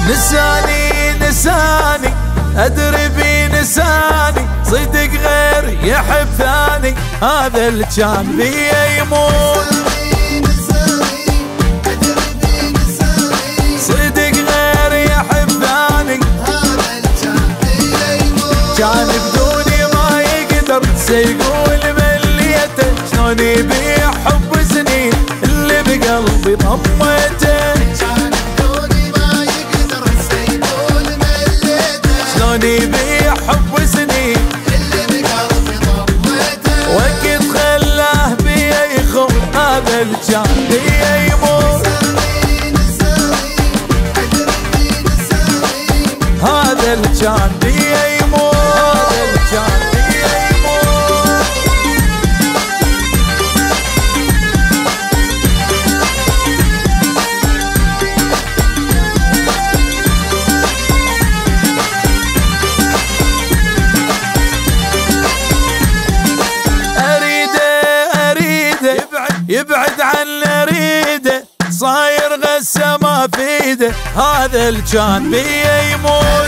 نساني نساني أدري بي نساني صدق غير يحب ثاني هذا اللي كان بي يموت. صدق غير يحب ثاني هذا اللي كان بي يموت. كان بدوني ما يقدر سيقول مليته شلون يبيع حب سنين اللي بقلبي ضميته. يبيع حب سنين اللي بقلبي ضميته وقت خلاه بيا يخون هذا اللي كان بيا يموت. هذا اللي كان بيا يموت. هذا اللي كان بيا يموت. يبعد عن ريده صاير غسه ما فيده هذا اللي كان بيا يموت.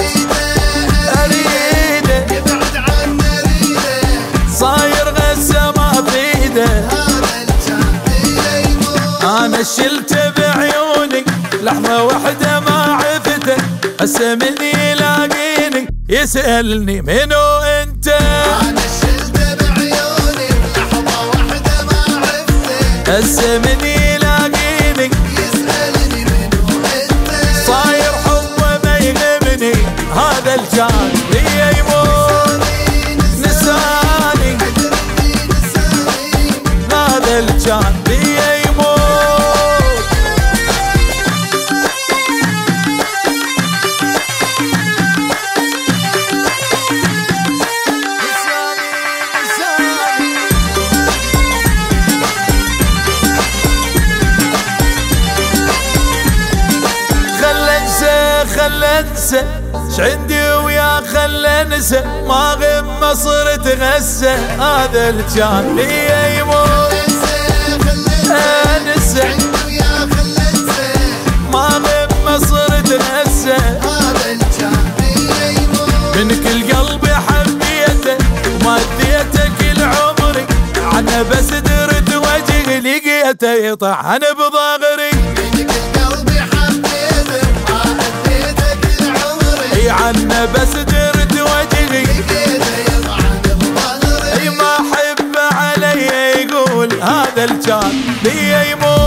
اريده يبعد عن ريده صاير غسه ما فيده هذا اللي كان بيا يموت. انا شلته بعيوني لحظه واحده ما عرفته هسه من يلاقيني يسالني منو انت. انا شلته بعيوني لحظه واحده ما عرفته هسه من يلاقيني يسألني منو انت. صاير حبه ما يهمني هذا اللي كان بيا يموت. نساني هذا اللي كان بيا يموت. خلى انسى شعندي ويا خلى انسى ما غم صرت غسه هذا اللي كان بيا يموت. انسى ويا خلى انسى ما غم صرت غسه هذا اللي كان بيا يموت. من كل قلبي حبيته وما اديته كل عمري عنه بس درت وجهي لقيته يطعن بظهري. عنه بس درت وجهي اي ما حب علي يقول هذا اللي كان بيا يموت.